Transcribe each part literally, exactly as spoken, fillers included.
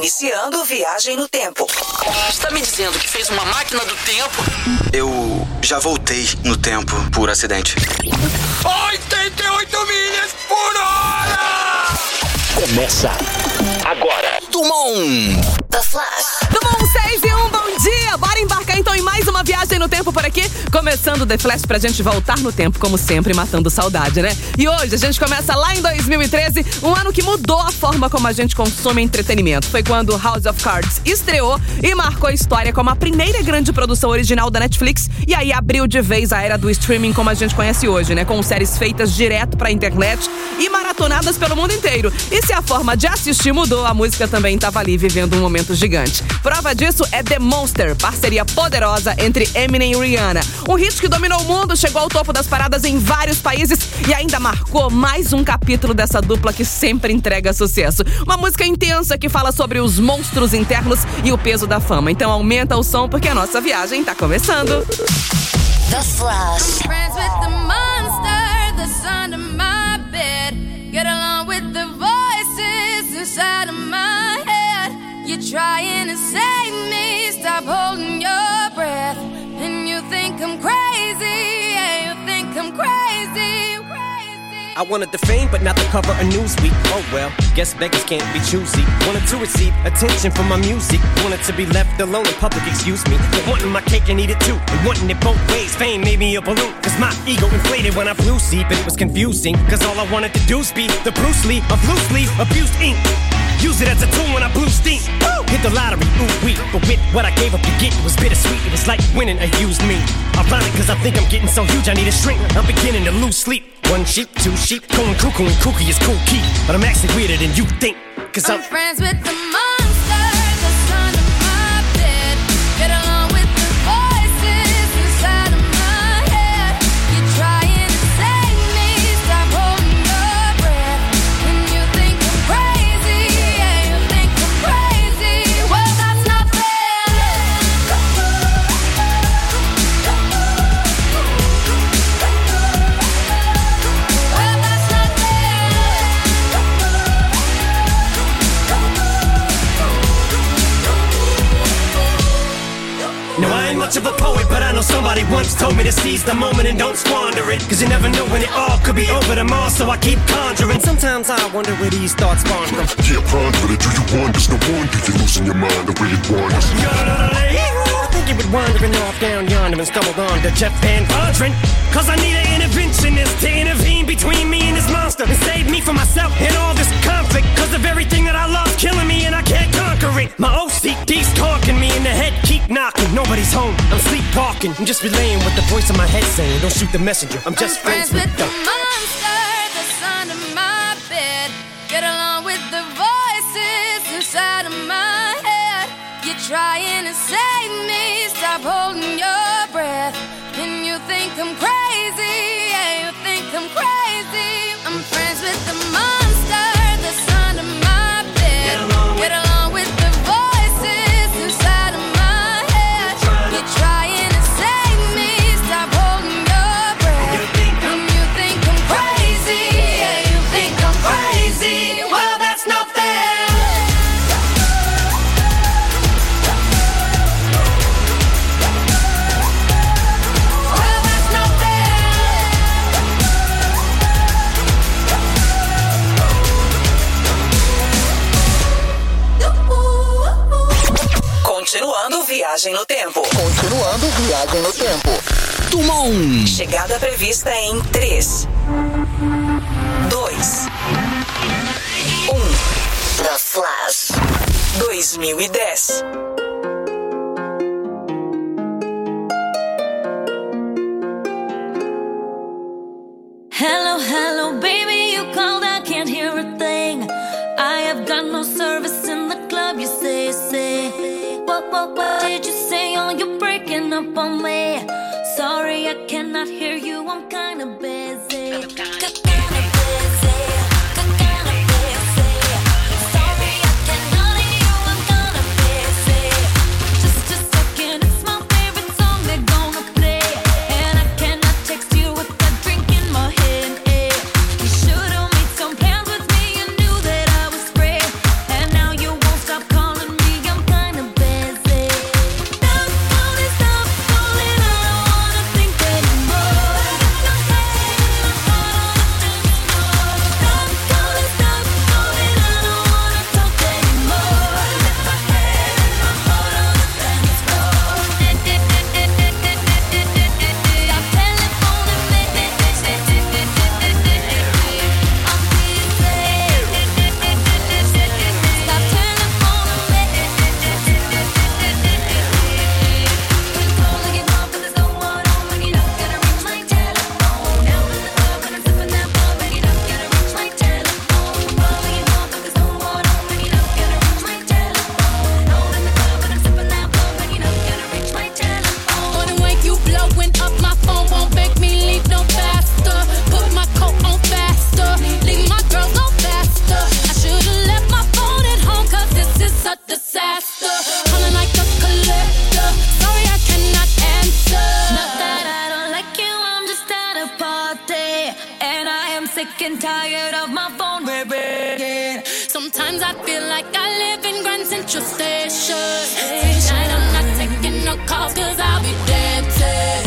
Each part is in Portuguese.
Iniciando viagem no tempo. Está me dizendo que fez uma máquina do tempo? Eu já voltei no tempo por acidente. oitenta e oito milhas por hora! Começa agora. Dumont. The Flash. Dumont seis e um, bom dia! Bora embarcar então em mais uma viagem no tempo por aqui. Começando o The Flash pra gente voltar no tempo, como sempre, matando saudade, né? E hoje a gente começa lá em dois mil e treze, um ano que mudou a forma como a gente consome entretenimento. Foi quando House of Cards estreou e marcou a história como a primeira grande produção original da Netflix. E aí abriu de vez a era do streaming como a gente conhece hoje, né? Com séries feitas direto pra internet e maratonadas pelo mundo inteiro. E se a forma de assistir mudou, a música também estava ali vivendo um momento gigante. Prova disso é The Monster, parceria poderosa entre Eminem e Rihanna. Um hit que dominou o mundo, chegou ao topo das paradas em vários países e ainda marcou mais um capítulo dessa dupla que sempre entrega sucesso. Uma música intensa que fala sobre os monstros internos e o peso da fama. Então aumenta o som porque a nossa viagem tá começando. The Flash. Friends with the monster that's under my bed. Get along with the voices inside of my head. You're trying to save me, stop holding your breath. And you think I'm crazy, yeah, you think I'm crazy, crazy. I wanted the fame, but not the cover of Newsweek. Oh well, guess beggars can't be choosy. Wanted to receive attention from my music. Wanted to be left alone in public, excuse me. But wanting my cake and eat it too. And wanting it both ways, fame made me a balloon. Cause my ego inflated when I flew sleep. And it was confusing, cause all I wanted to do was be the Bruce Lee of loosely abused ink. Use it as a tool when I blew steam. Woo! Hit the lottery, ooh wee. But with what I gave up to get, it was bittersweet. It was like winning a used me. Ironic, cause I think I'm getting so huge I need a shrink. I'm beginning to lose sleep. One sheep, two sheep, going cuckoo and kooky is cool key. But I'm actually weirder than you think. Cause I'm, I'm friends with the monster that's under my bed. Get along with the voices inside of my head. You're trying to save me, stop holding your breath. And you think I'm crazy, yeah, you think I'm crazy. Well, that's not fair. Well, that's not fair. no, I ain't much of a poet, but I know somebody once told me to seize the moment and don't squander it. Cause you never know when it all could be over tomorrow, so I keep conjuring. Sometimes I wonder where these thoughts spawn from. Yeah, ponder it, do you wonder? No wonder you're losing your mind the way it wanders. I think you been wandering off down yonder and stumbled on to Jeff Van Vondren. Cause I need an interventionist to intervene between me and this monster and save me from myself and all this conflict. Cause of everything that I love killing me and I can't conquer it. My O C D's talking me in the head, keep knocking. Nobody's home, I'm sleepwalking. I'm just relaying what the voice in my head saying. Don't shoot the messenger, I'm just I'm friends, friends with the monster that's under my bed. Get along with the voices inside of my head. You're trying to save me, stop holding your breath. And you think I'm crazy, yeah, you think I'm crazy. I'm friends with the monster that's under my bed. Get along with, Get along with the voices inside of my head. You're trying to save me, stop holding your breath. You think I'm, and you think I'm crazy, yeah, you think I'm crazy. Well, that's not fair. Well, that's not fair. Continuando viagem no tempo. Continuando viagem no tempo. Dumont. Chegada prevista em três, dois, um. The Flash. dois mil e dez. Hello, hello, baby, you called, I can't hear a thing. I have got no service in the club, you say, say. What, what, what did you say? Oh, you're breaking up on me. Sorry, I cannot hear you, I'm kinda busy. Kinda busy. Call tired of my phone ringing. Sometimes I feel like I live in Grand Central Station. Tonight I'm not taking no calls cause I'll be dancing.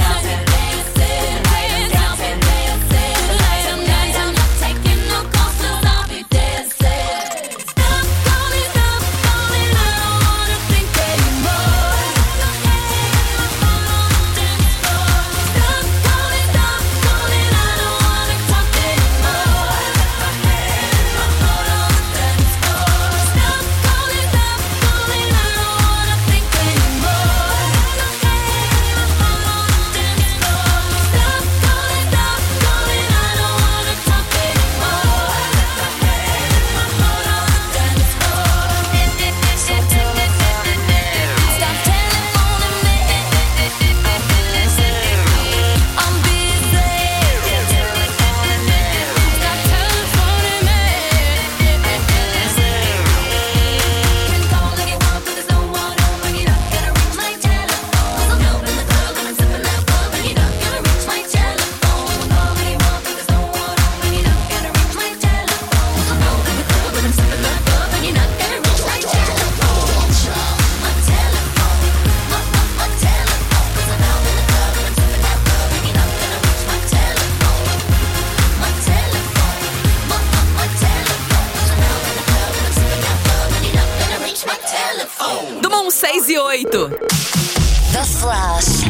seis e oito. The Flash.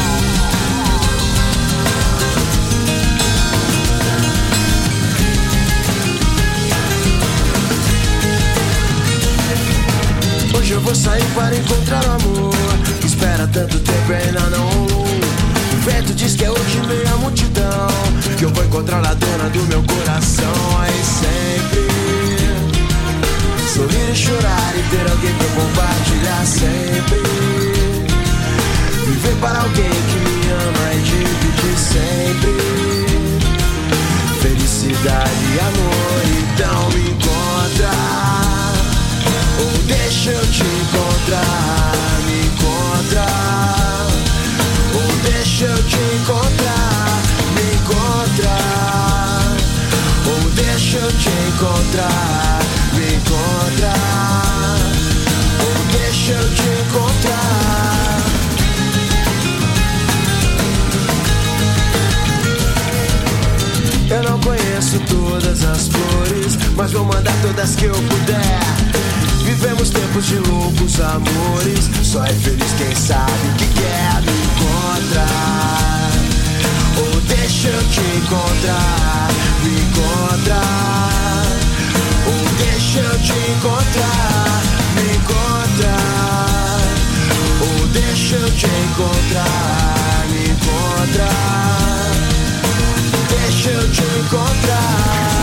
Hoje eu vou sair para encontrar o amor que espera tanto tempo e ainda não rolou. O vento diz que é hoje meia multidão, que eu vou encontrar a dona do meu coração. Aí sempre sorrir e chorar e ter alguém pra compartilhar sempre. Viver para alguém que me ama e dividir sempre felicidade e amor. Então me encontra, ou deixa eu te encontrar. Me encontra, ou deixa eu te encontrar. Me encontra, ou deixa eu te encontrar. Me encontra, ou deixa eu te encontrar. Eu não conheço todas as flores, mas vou mandar todas que eu puder. Vivemos tempos de loucos amores, só é feliz quem sabe o que quer. Me encontrar, ou deixa eu te encontrar. Me encontrar, ou deixa eu te encontrar. Me encontrar, ou deixa eu te encontrar. Me encontrar, deixa eu te encontrar.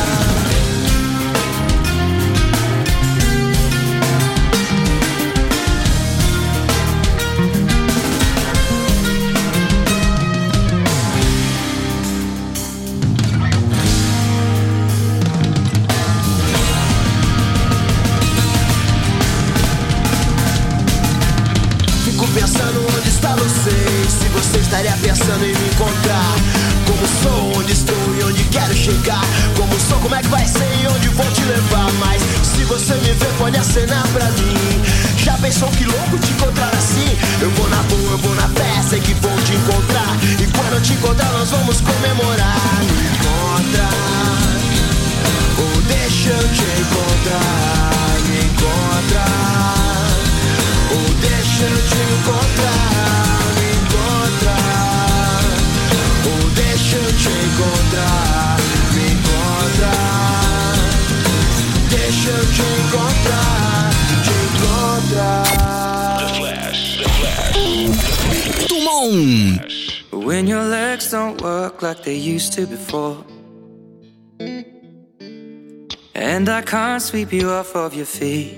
Pensando onde está você, se você estaria pensando em me encontrar. Como sou, onde estou e onde quero chegar. Como sou, como é que vai ser e onde vou te levar. Mas se você me ver, pode acenar pra mim. Já pensou que louco te encontrar assim? Eu vou na boa, eu vou na fé, sei que vou te encontrar. E quando eu te encontrar, nós vamos comemorar. Me encontra, ou deixa eu te encontrar. Me encontra, ou deixa eu te encontrar. Me encontrar, ou deixa eu te encontrar. Me encontrar, deixa eu te encontrar. Te encontrar. The Flash, The Flash. Tumon. When your legs don't work like they used to before, and I can't sweep you off of your feet,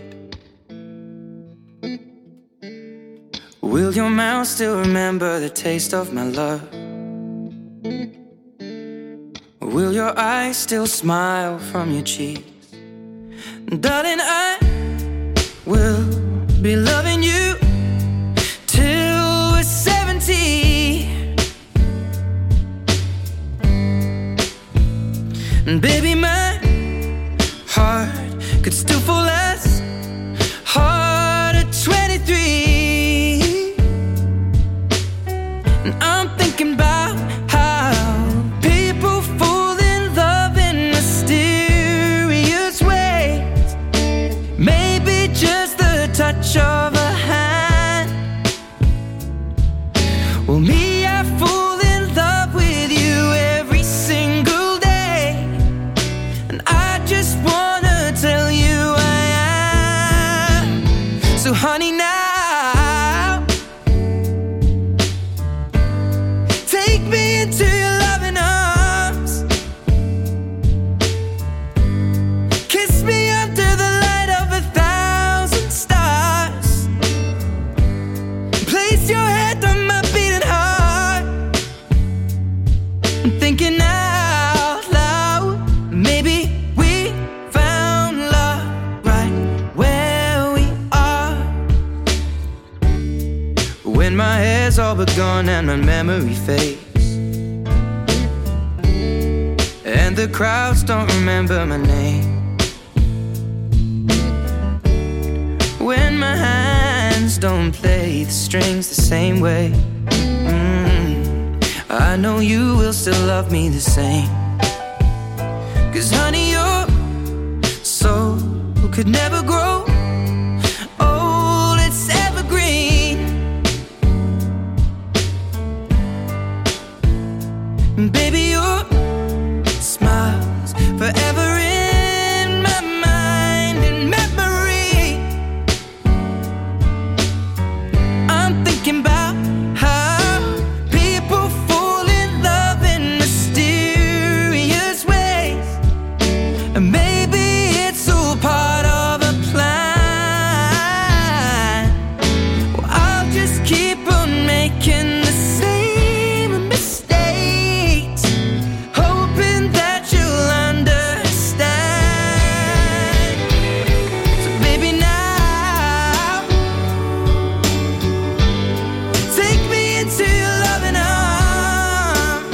will your mouth still remember the taste of my love? Will your eyes still smile from your cheeks? Darling, I will be loving you till we're seventy. Baby, could still fall as hard at twenty-three. And I'm thinking about how people fall in love in mysterious ways. Maybe just the touch of a hand. Well, me, I fall in love with you every single day. And I just wanna tell you I am. So honey, now take me into your loving arms. Kiss me under the light of a thousand stars. Place your head on my beating heart. I'm thinking out loud, maybe we found love right where we are. When my hair's all but gone and my memory fades, and the crowds don't remember my name. When my hands don't play the strings the same way, mm, I know you will still love me the same. Cause honey, your soul could never grow old, it's evergreen. And baby, your smile's forever in my mind and memory. I'm thinking about how people fall in love in mysterious ways. And maybe it's all part of a plan. Well, I'll just keep on making the same mistakes, hoping that you'll understand. So baby, now take me into your loving arms.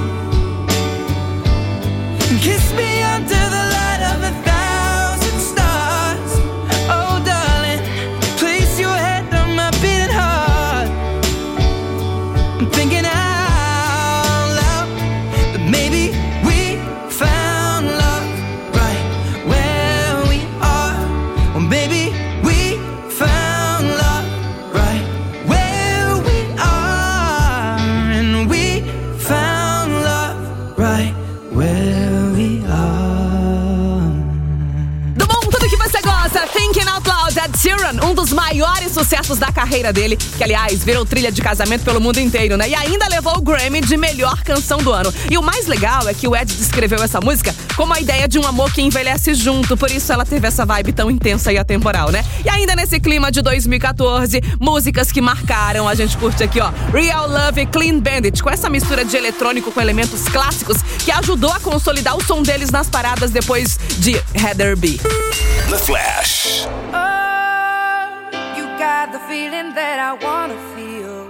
Kiss me under the light of a thousand stars. Oh darling, place your head on my beating heart. I'm thinking out loud that maybe we found love right where we are. Or maybe we found love right where we are. And we found love right where we are. Do bom, tudo que você gosta. Thinking Out Loud, Ed Sheeran, um dos maiores sucessos da carreira dele, que aliás virou trilha de casamento pelo mundo inteiro, né? E ainda levou o Grammy de melhor canção do ano. E o mais legal é que o Ed descreveu essa música como a ideia de um amor que envelhece junto, por isso ela teve essa vibe tão intensa e atemporal, né? E ainda nesse clima de dois mil e quatorze, músicas que marcaram, a gente curte aqui, ó, Real Love e Clean Bandit, com essa mistura de eletrônico com elementos clássicos que ajudou a consolidar o som deles nas paradas depois de Heather B. The Flash. Oh, you got the feeling that I wanna feel.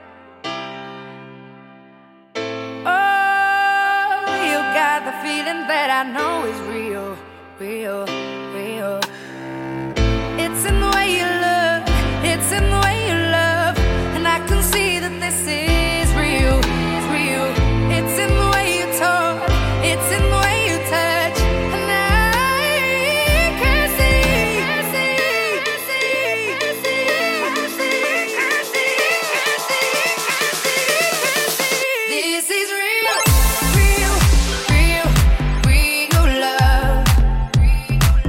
Oh, you got the feeling that I know is real, real, real. It's in the way you look, it's in the way you love, and I can see that this is real, real. It's in the way you talk, it's in the way you touch, and I can see, can see, can see, can see, can see, can see, can see. This is real, real, real, real love.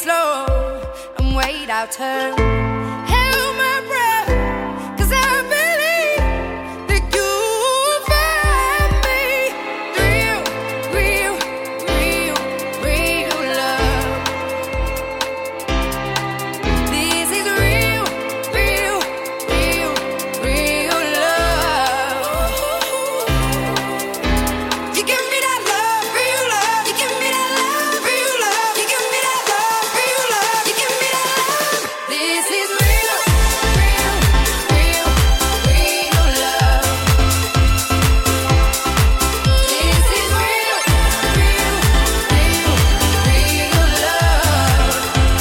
slow and wait our turn. Hold my breath, 'cause I believe that you'll find me real, real, real, real love. This is real, real, real, real love. You give me that love, real love. You give me that love, real love. You give me that love, real love. You give me that love. This is real, real, real, real love. This is real, real, real, real love.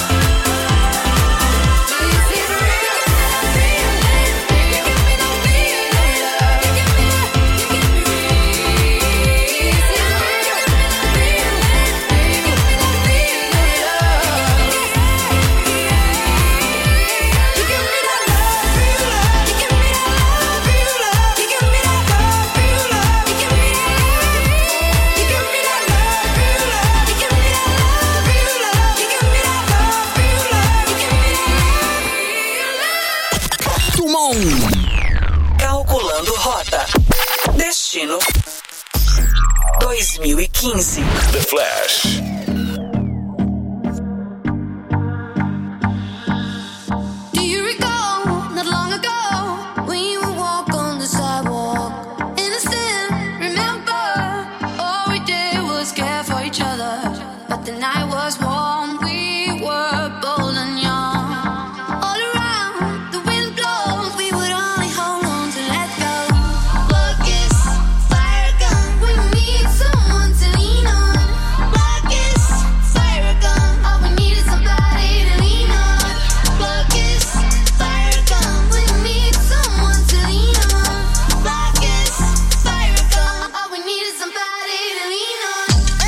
This is real, real, real. You give me that real love. You give me that, you give me real. This is real, real, real. You give me that real love. You give me that love, real love. You give me that love, real love. You give me that love, real love. You give me that love, real love. You give me that love, real love. You give me that love, real love. You give me that love, real love. You give me that. Tumon. Calculando rota. Destino dois mil e quinze. The Flash. Do you recall, not long ago, when you would walk on the sidewalk? And I still remember, all we did was care for each other. But the night was warm, we were bold and young. All around, the wind blows, we would only hold on to let go. Blood kiss, fire gun, we need someone to lean on. Blood kiss, fire gun, all we need is somebody to lean on. Blood kiss, fire gun, we need someone to lean on. Blood kiss, fire gun, all we need is somebody to lean on.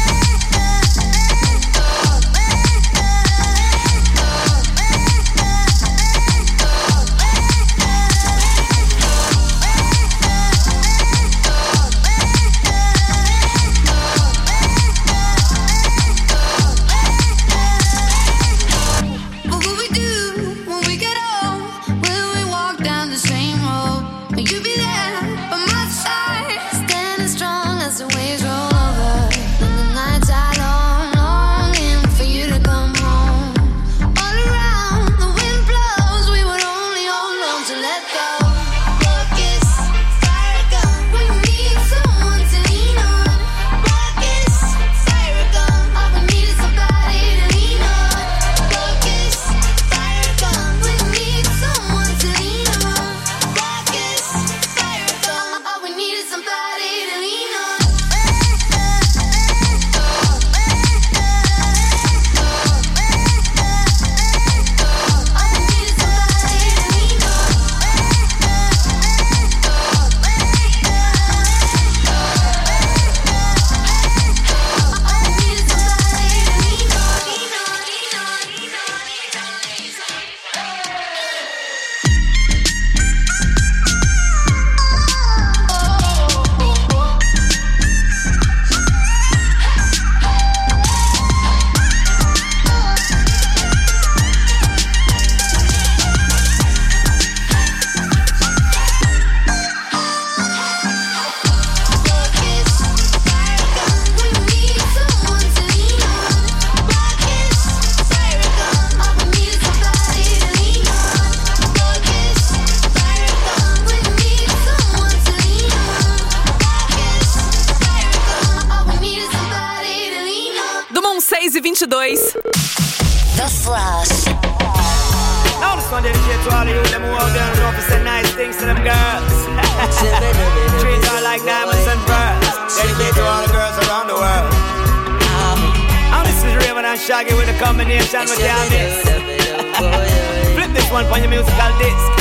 What will we do when we get old? Will we walk down the same road? Will you be there by my side, standing strong as the waves roll over? And the nights are long, longing for you to come home. All around, the wind blows, we would only hold on to let go. Blood kiss, fire gun, we need someone to lean on. Blood kiss, fire gun, all we need is somebody to lean on. Blood kiss, fire gun, we need someone to lean on. Blood kiss, fire gun, all we need is somebody to lean on. Dumont seis e vinte e dois. The Flash. Now this one dedicated to all of you, them who out there and know to say nice things to them girls. Treat her like diamonds and pearls. Dedicated to all the girls around the world. Now this is Raven and Shaggy with a combination with their mix. Flip this one on your musical disc.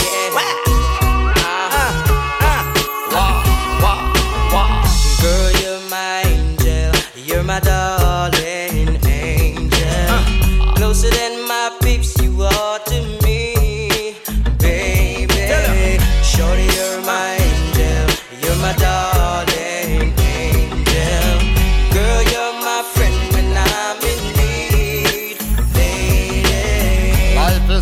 Girl, you're my angel, you're my darling angel. Uh. Closer than my peeps, you are to me, baby. Shorty, you're my angel, you're my darling angel. Girl, you're my friend when I'm in need, baby.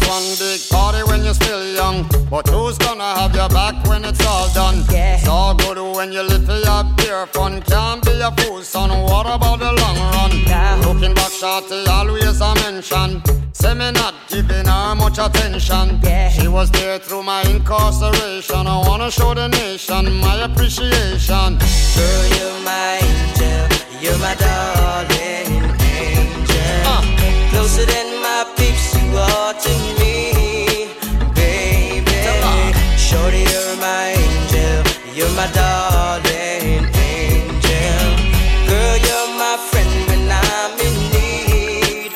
one big party when you're still young, but who's gonna have your back when it's all done? Yeah. It's all good when you live for your pure fun. Can't be a fool, son, what about the long run? Yeah. Looking back, shorty, always a mention. Say me not giving her much attention. Yeah. She was there through my incarceration. I wanna show the nation my appreciation. Girl, you're my angel, you're my darling angel. uh. Closer than my peeps, you are to me, baby. Shorty, you're my angel, you're my darling angel. Girl, you're my friend when I'm in need,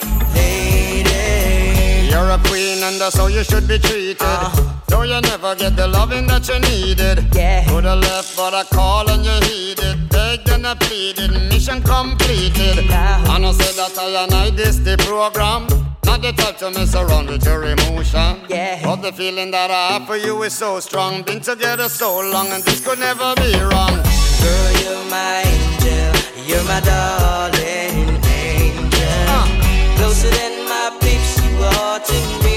lady. You're a queen and that's how you should be treated. uh. Though you never get the loving that you needed. Yeah. Coulda left but I call and you heeded. Begged and I pleaded, mission completed. Yeah. And I said that I and I this the program. Not the type to mess around with your emotion. Yeah. But the feeling that I have for you is so strong. Been together so long and this could never be wrong. Girl, you're my angel, you're my darling angel. uh. Closer than my peeps, you are to me.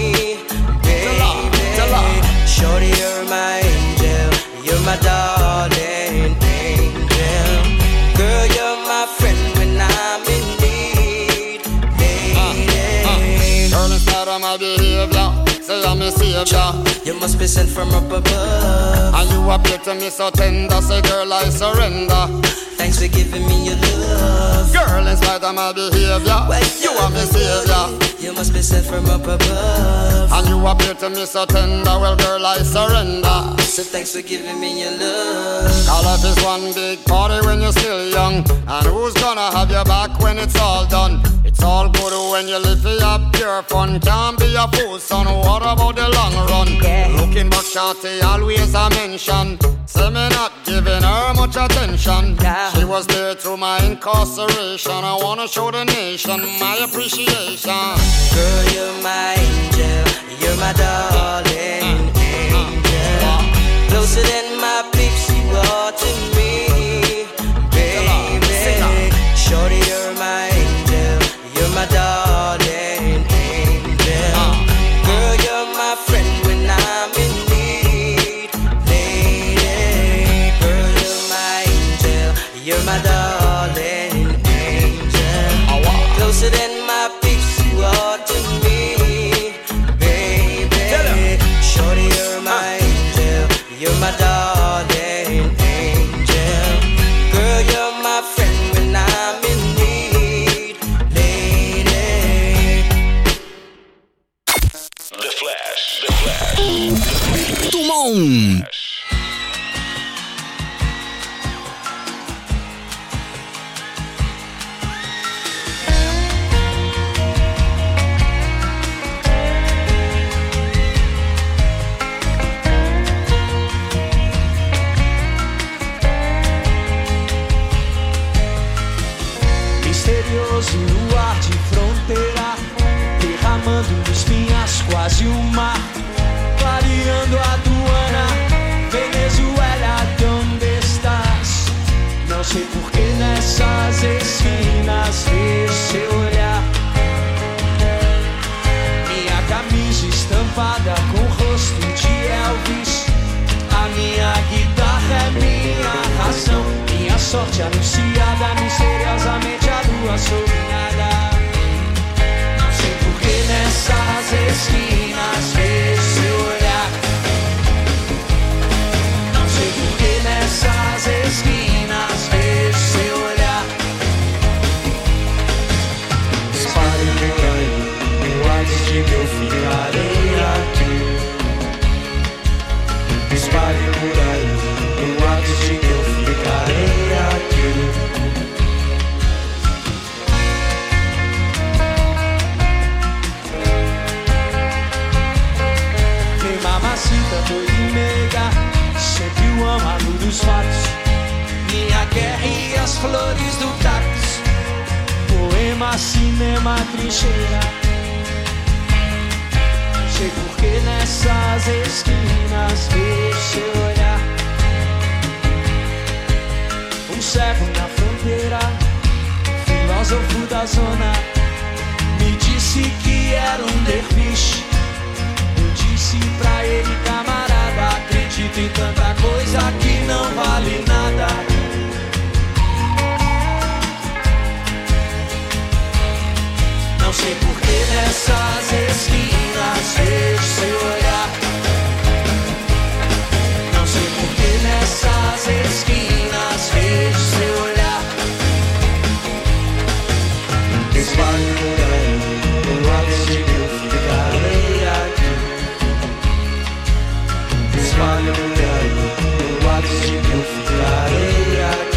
Shorty, you're my angel, you're my darling angel. Girl, you're my friend when I'm in need, lady. uh, uh. Girl, instead of my behavior, say I'm a savior. You must be sent from up above. And you appear to me so tender, say girl, I surrender. Thanks for giving me your love. Girl, in spite of my behavior, well, you are my savior. You must be sent from up above. And you appear to me so tender, well girl, I surrender. So thanks for giving me your love. Call life is one big party when you're still young. And who's gonna have your back when it's all done? It's all good when you live for your pure fun. Can't be a fool, son, what about the long run? Yeah. Looking back, shorty, always a mention. Say me not giving her much attention. Yeah. She was there through my incarceration. I wanna show the nation my appreciation. Girl, you're my angel, you're my darling angel. Closer than my peeps, you are to me, baby. Shorty, you're my angel, you're my darling angel. Girl, you're my friend when I'm in need, lady. Girl, you're my angel, you're my darling angel. Closer than my peeps, you are to me, baby. Shorty, you're my angel, you're my darling angel. Girl, you're my friend when I'm in need, lady. The Flash, The Flash. Tout le monde. Misterioso luar de fronteira, derramando espinhas quase o mar, clareando a aduana, Venezuela, de onde estás? Não sei por que nessas esquinas vejo seu olhar. Minha camisa estampada com o rosto de Elvis, a minha guitarra é minha razão, minha sorte anunciada, misteriosamente a lua sobreinada. Não sei por que nessas esquinas vejo seu olhar. Não sei por que nessas esquinas vejo seu olhar. Espalhe por aí, o antes de que eu ficarei aqui. Espalhe por aí, o antes de que eu ficarei aqui. Mamacita, doida e meiga, sempre o amado dos fatos. Minha guerra e as flores do cactus, poema, cinema, trincheira. Não sei por que nessas esquinas vejo seu olhar. Um cego na fronteira, filósofo da zona, me disse que era um derviche. nessas esquinas vejo seu olhar. Não sei por que nessas esquinas vejo seu olhar. Espalho por aí, do lado de eu ficarei aqui. Espalho por aí, do lado de eu ficarei aqui.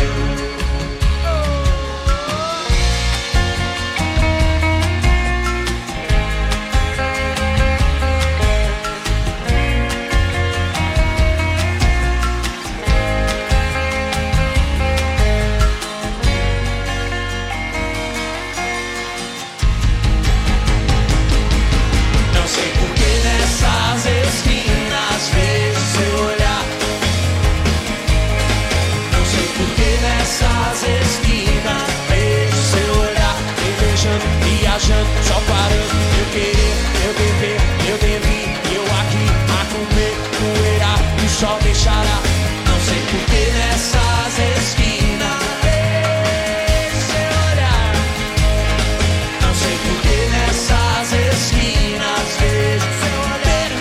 Só parando, eu querer, eu dever, eu devi, eu aqui a comer poeira e o sol deixará. Não sei por que nessas esquinas vejo seu olhar. Não sei por que nessas esquinas vejo seu olhar.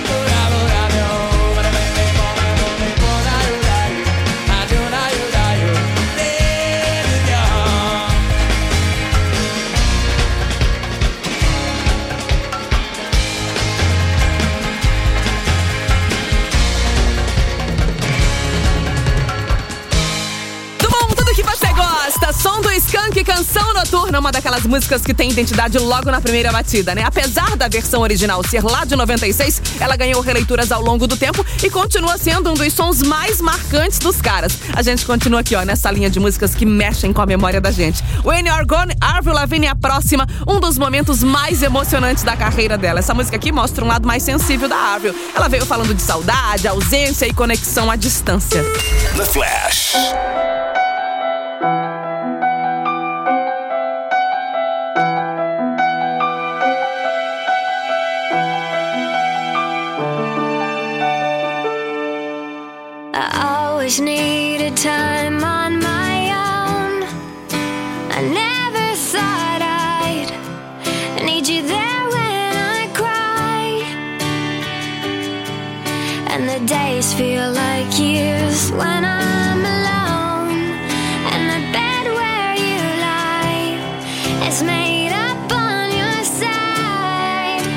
Som do Skank, Canção Noturna, uma daquelas músicas que tem identidade logo na primeira batida, né? Apesar da versão original ser lá de noventa e seis, ela ganhou releituras ao longo do tempo e continua sendo um dos sons mais marcantes dos caras. A gente continua aqui, ó, nessa linha de músicas que mexem com a memória da gente. When You're Gone, Avril Lavigne, a próxima, um dos momentos mais emocionantes da carreira dela. Essa música aqui mostra um lado mais sensível da Avril. Ela veio falando de saudade, ausência e conexão à distância. The Flash. Always needed time on my own. I never thought I'd need you there when I cry. And the days feel like years when I'm alone. And the bed where you lie is made up on your side.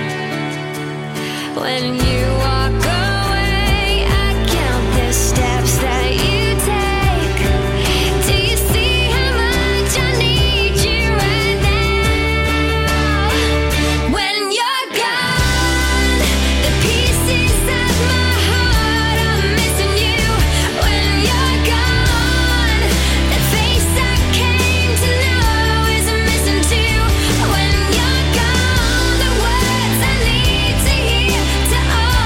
When you walk away, I count the steps that you take. Do you see how much I need you right now? When you're gone, the pieces of my heart are missing you. When you're gone, the face I came to know is missing too. When you're gone, the words I need to hear to all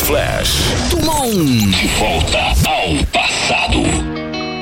Flash. Dumont. De volta ao passado.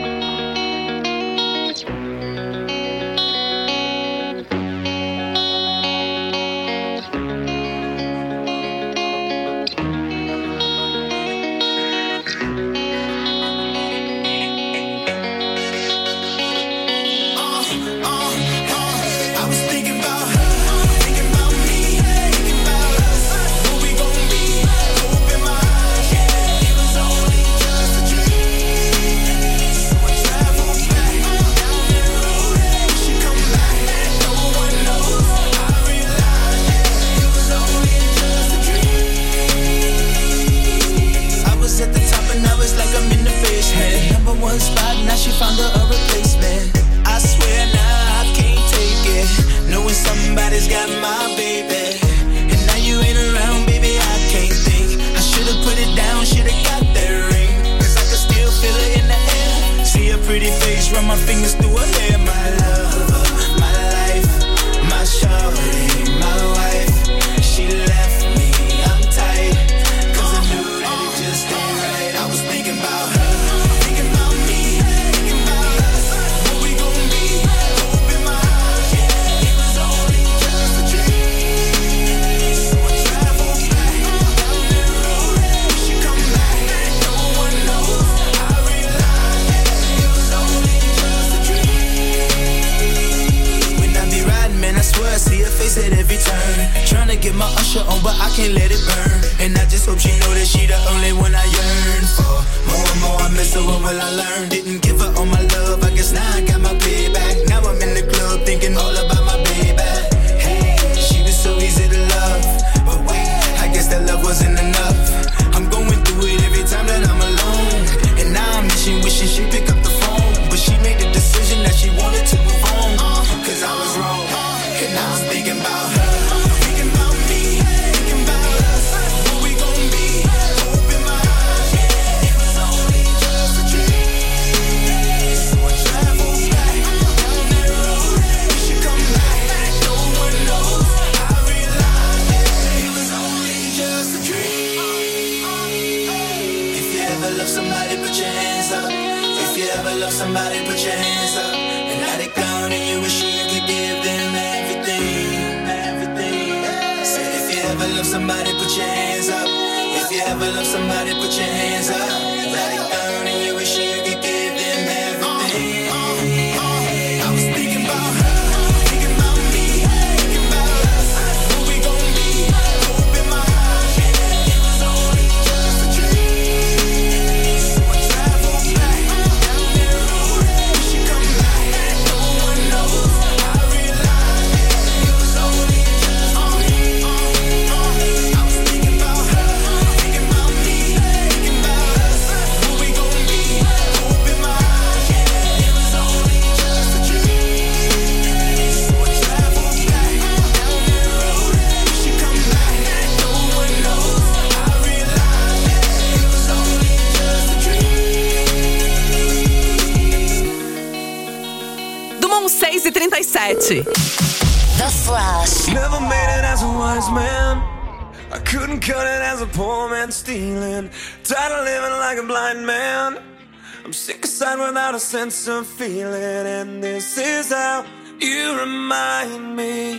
seis e trinta e sete. The Flash. Never made it as a wise man. I couldn't cut it as a poor man stealing. Tired of living like a blind man. I'm sick aside without a sense of feeling. And this is how you remind me.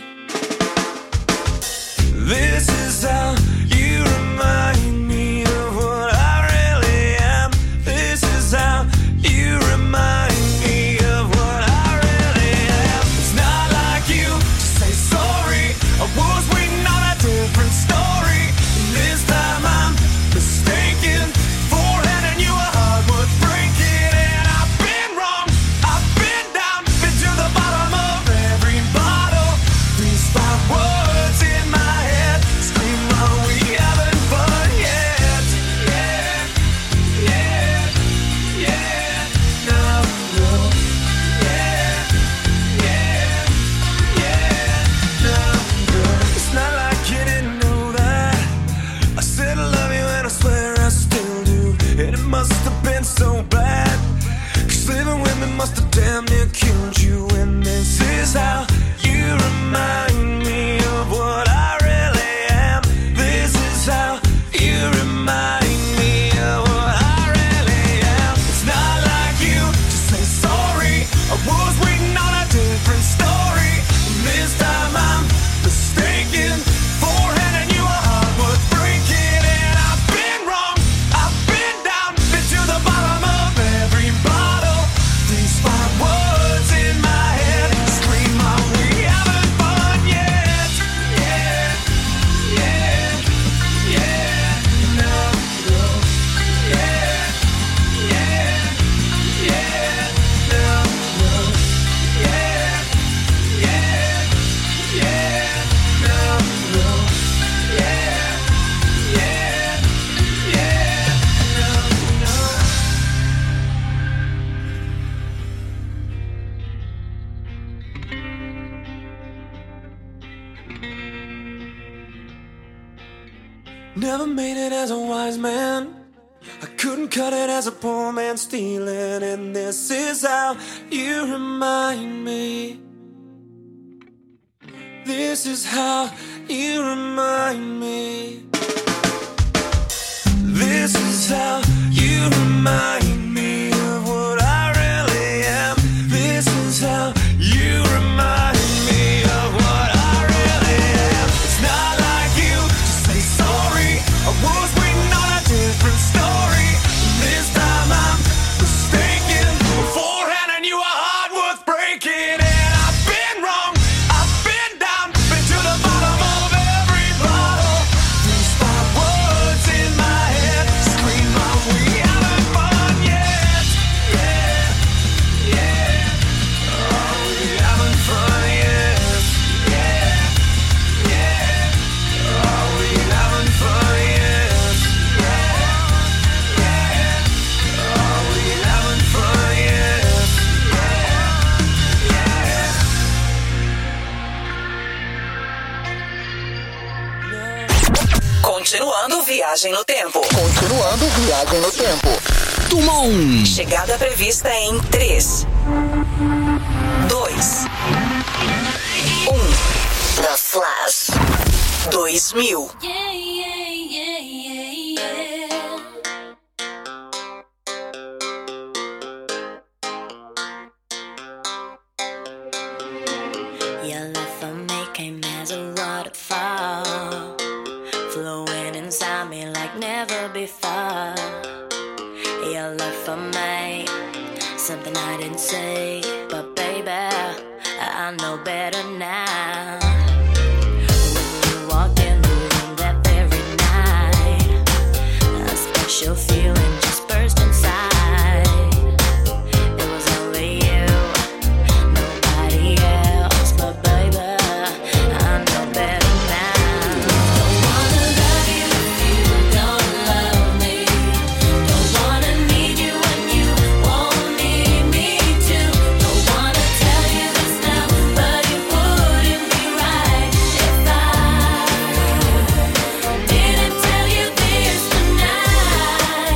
This is how you remind me of what I really am. This is how you remind me of what I really am. It's not like you to say sorry. I was waiting on a different story. And this time I'm mistaken for handing you a heart worth breaking. And I've been wrong, I've been down, been to the bottom of every bottle. These five words in my head scream, are we having fun yet? Yeah, yeah, yeah, no, no, yeah, yeah, yeah, no, no. It's not like you didn't know that. I said I love you and I swear I still do. And it must have been so bad, 'cause living with me must have damn near killed you. And this is how you remind me of what I really am. This is how you remind Never made it as a wise man. I couldn't cut it as a poor man stealing. And this is how you remind me. This is how you remind me. This is how you remind me of what I really am. This is how you remind me of what I really am. It's not like you to say sorry. I was waiting on a different story. This time I'm mistaken. Beforehand I knew a heart worth breaking. And I've been wrong, I've been down, been to the bottom of every bottle. These five words in my head scream out, we haven't fun yet. Yeah, yeah. Are we having fun yet? Yeah, yeah. Are we having fun yet? Yeah, yeah. Are we having fun yet? Continuando viagem no tempo. Continuando viagem no tempo. Dumont. Chegada prevista em três, dois, um. The Flash. dois mil. Yeah, yeah, yeah, yeah, yeah. Your love for me came as a waterfall, flowing inside me like never before. Your love for me, something I didn't say, but baby, I know better now. When you walked in the room that very night, a special feeling just burst inside. It was only you, nobody else, but baby, I know better now. Don't wanna love you if you don't love me. Don't wanna need you when you won't need me too. Don't wanna tell you this now, but it wouldn't be right if I didn't tell you this tonight.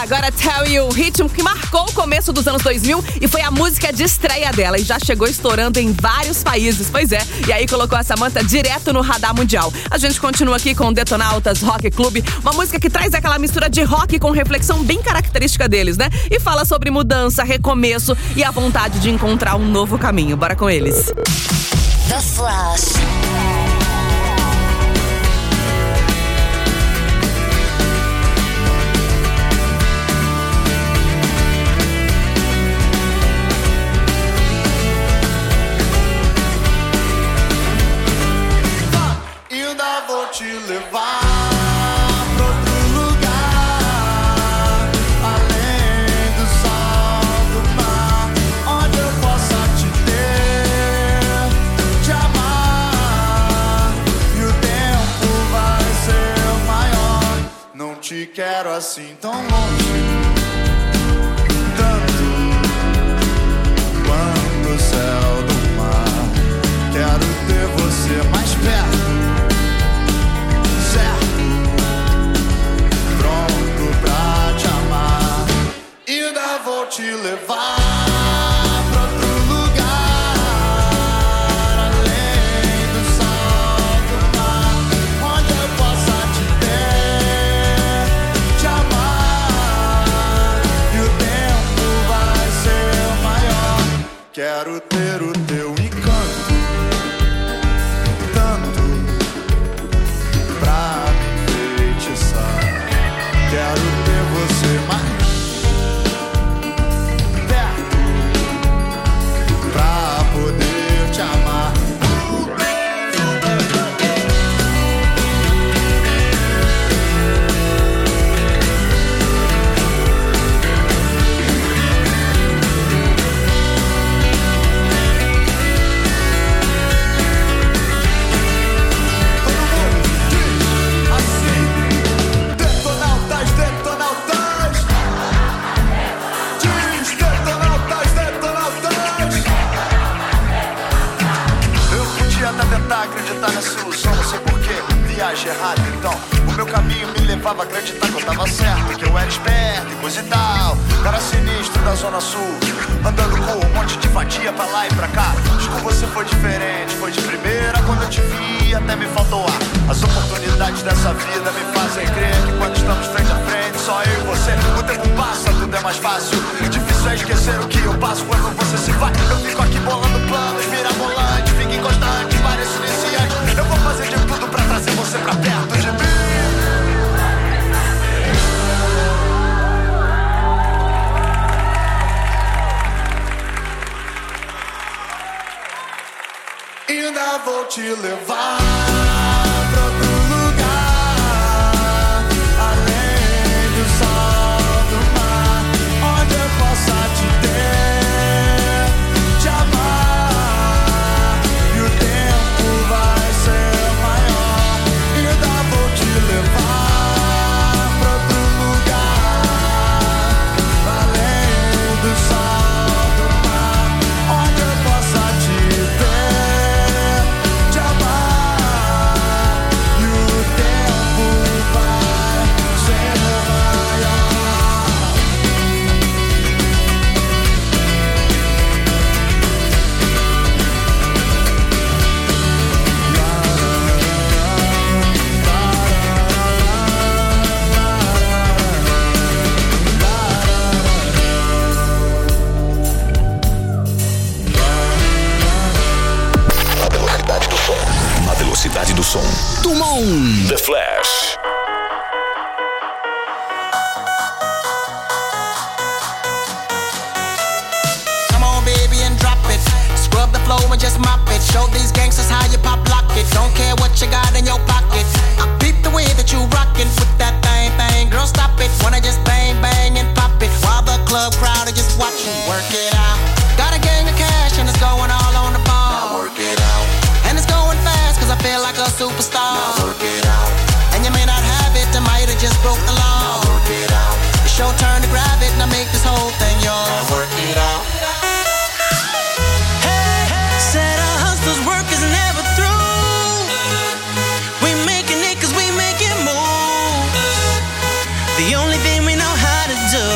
Agora Tell You, um ritmo que marcou o começo dos anos dois mil e foi a música de estreia dela e já chegou estourando em vários países, pois é. E aí colocou a Samantha direto no radar mundial. A gente continua aqui com Detonautas Rock Club, uma música que traz aquela mistura de rock com reflexão bem característica deles, né? E fala sobre mudança, recomeço e a vontade de encontrar um novo caminho. Bora com eles. The Flash. Ainda vou te levar pra outro lugar, além do sol do mar, onde eu possa te ter, te amar, e o tempo vai ser maior. Não te quero assim tão longe, tanto quanto o céu do mar. Quero ter você mais perto, vou te levar pra outro lugar, além do sol do mar, onde eu possa te ter, te amar, e o tempo vai ser maior. Quero ter o teu encanto, tanto pra me enfeitiçar. Quero ter você mais poder te amar. Acreditar na solução, não sei porquê, viagem errada então. O meu caminho me levava a acreditar que eu tava certo, que eu era esperto e coisa e tal. Cara sinistro da Zona Sul, andando com um monte de vadia pra lá e pra cá. Mas com você foi diferente, foi de primeira quando eu te vi, até me faltou ar. As oportunidades dessa vida me fazem crer que quando estamos frente a frente, só eu e você, o tempo passa, tudo é mais fácil. Difícil é esquecer o que eu passo quando você se vai. Eu fico aqui bolando planos, mirabolante, fico inconstante, parece iniciante. Eu vou fazer de tudo pra trazer você pra perto de mim. Ainda vou te levar pra outro lugar, além do sol do mar, onde eu possa te ter, te amar, e o tempo vai ser maior. Ainda vou te levar pra outro lugar, além do sol do mar, onde eu possa te ter, te amar, e o tempo vai ser maior. A velocidade do som. Tumon. The Flash. Come on, baby, and drop it. Scrub the flow and just mop it. Show these gangsters how you pop lock it. Don't care what you got in your pocket. I peep the way that you rockin' with that thing, thing. Girl, stop it. Wanna just bang, bang and pop it while the club crowd are just watching. Work it out. Got a gang of cash and it's going all on the ball. Now work it out. And it's going fast cause I feel like a superstar. Now work it out. And you may not have it, I might have just broke the law. Now work it out. It's your turn to grab it and I make this whole thing yours. Now work it out. Hey, said our hustle's work is never through. We making it cause we making moves. The only thing we know how to do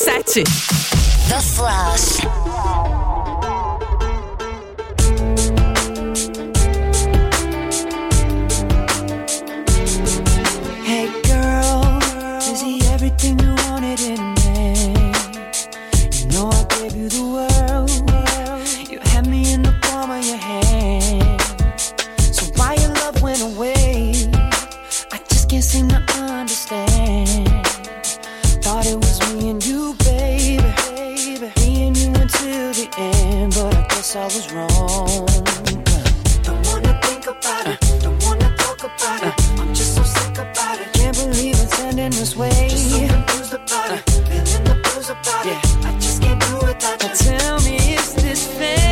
sete. The Flash. Hey girl, is he everything you wanted in me? You know I gave you the world. You had me in the palm of your hand. So why your love went away? I just can't seem to understand. Thought it was me and you, baby, me and you until the end, but I guess I was wrong. Don't wanna think about it, don't wanna talk about it. I'm just so sick about it. Can't believe it's ending this way. Just so confused about it, feeling the blues about it. I just can't do without you. Now tell me, is this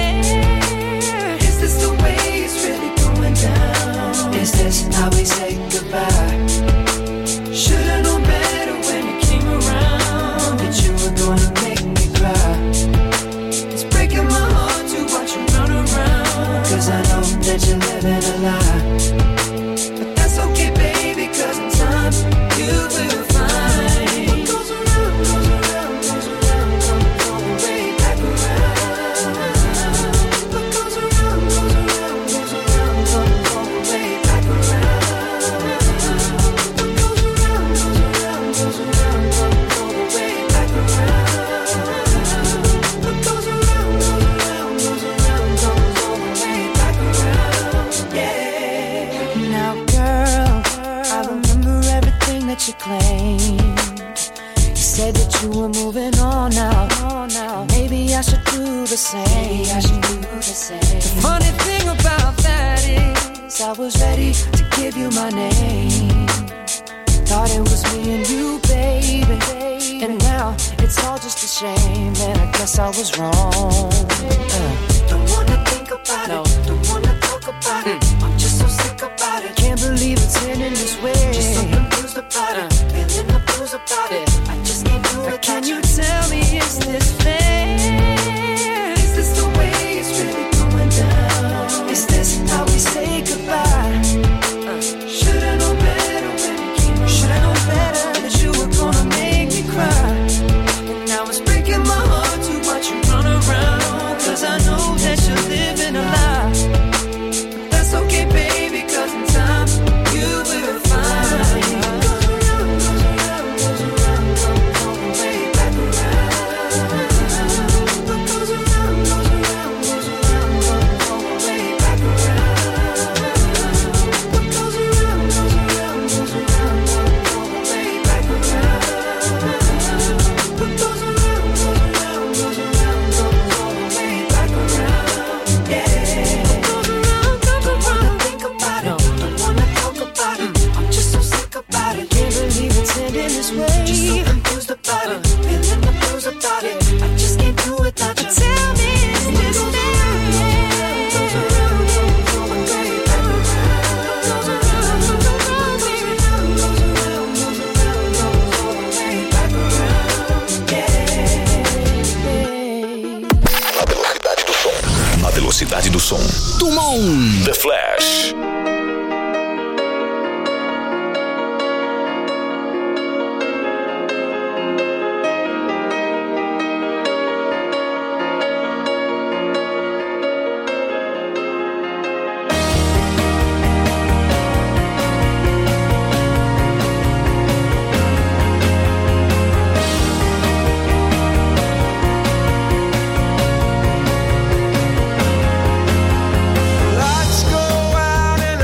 fair? Is this the way it's really going down? Is this how we say goodbye? Should've known better when you came around that you were gonna make me cry. It's breaking my heart to watch you run around, 'cause I know that you're living a lie. But that's okay, baby, 'cause in time you will find what goes around, goes around, goes around, comes all the way back around. What goes around, goes around, goes around, comes all the way back around. What goes around, goes around, goes around, comes all the way back around. What goes around, goes around, goes around, comes all the way back around. Yeah. Now, girl, I remember everything that you claimed. You said that you were moving on now. Maybe I should do the same. Maybe I should do the same. The funny thing about that is I was ready to give you my name. Thought it was me and you, baby. And now it's all just a shame. And I guess I was wrong. Uh. Don't wanna think about no. it. Don't wanna talk about mm. it. I'm just so sick about it. Can't believe it's ending this way. Just so confused about uh. it. Feeling the blues about yeah. it. I just can't do it. Can you tell me, is this fair? Is this the way it's really going down? Is this how we say goodbye? Uh. Should've known better when you came around. Should've known better that you were gonna make me cry. And now it's breaking my heart to watch you run around, 'cause I know that you're living a lie. But that's okay, baby, 'cause in time you will find. Goes around, goes around, goes around, comes all the way back around. What goes around, goes around, goes around, comes all the way back around. What goes around, goes around, goes around, comes all the way back around. What goes around, goes around, goes around, comes all the way back around. Yeah. What goes around, comes around. Think about it, don't wanna talk about it. I'm just so sick about it. Can't believe it's ending this way. Just so confused about it, feeling the blues about it. I just can't do it without you. Tell me, is this fair? Goes around, comes all the way back around. Goes around, goes around, baby. Goes around, goes around, comes all the way back around. Yeah. Na velocidade do som. Tumon. The Flash. Let's go out and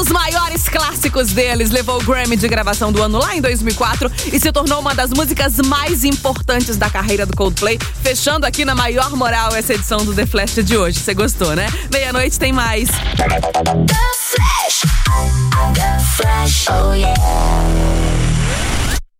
dos maiores clássicos deles. Levou o Grammy de gravação do ano lá em dois mil e quatro e se tornou uma das músicas mais importantes da carreira do Coldplay, fechando aqui na maior moral essa edição do The Flash de hoje. Você gostou, né? Meia-noite tem mais. The Flash. The Flash. Oh yeah.